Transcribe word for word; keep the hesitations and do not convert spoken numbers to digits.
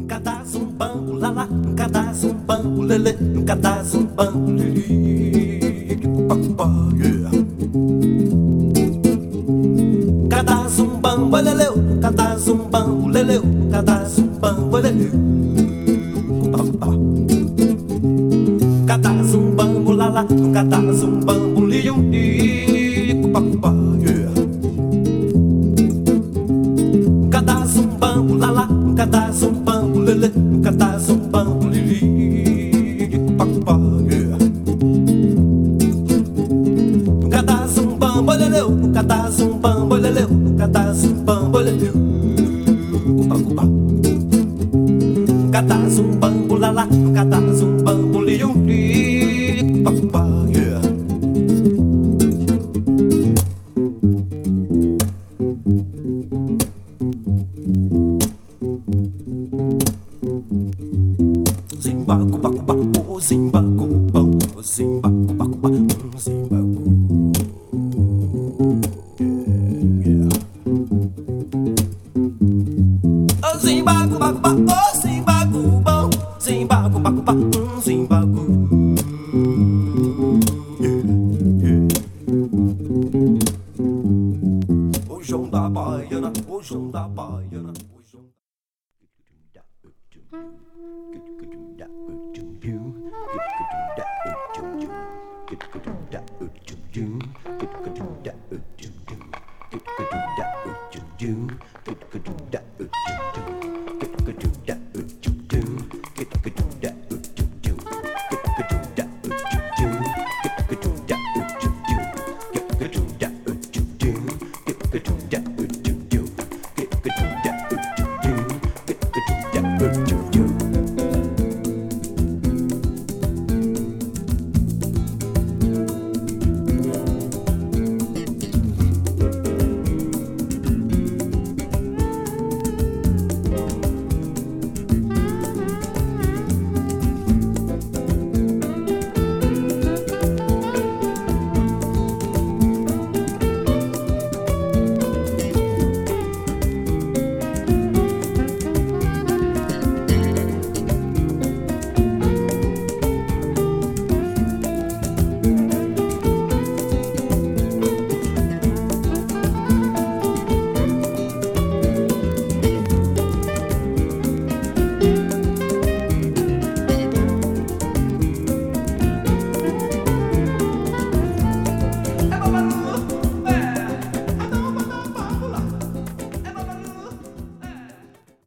Cada zumbambo, lala, cada zumbambo, lele, cada zumbambo, lili, yeah. Cada zumbambo, leleu, cada zumbambo, leleu, cada zumbambo, leleu. Cada zumbambo, lala, cada zumbambo, lium, yeah. Cada zumbambo, lala, cada zumbambo, lele, cada zumbambo, lili, yeah. Cada zumbambo, leleu, cada zumbambo, leleu, cada zumbambo, leleu. Cada zumbambo, lala, cada zumbambo, lium, yeah. Zimba, cuba, cuba, oh, zimba, cuba, oh, zimba, cuba, cuba, oh, zimba, cuba. Yeah, yeah. Oh, zimba, cuba, cuba.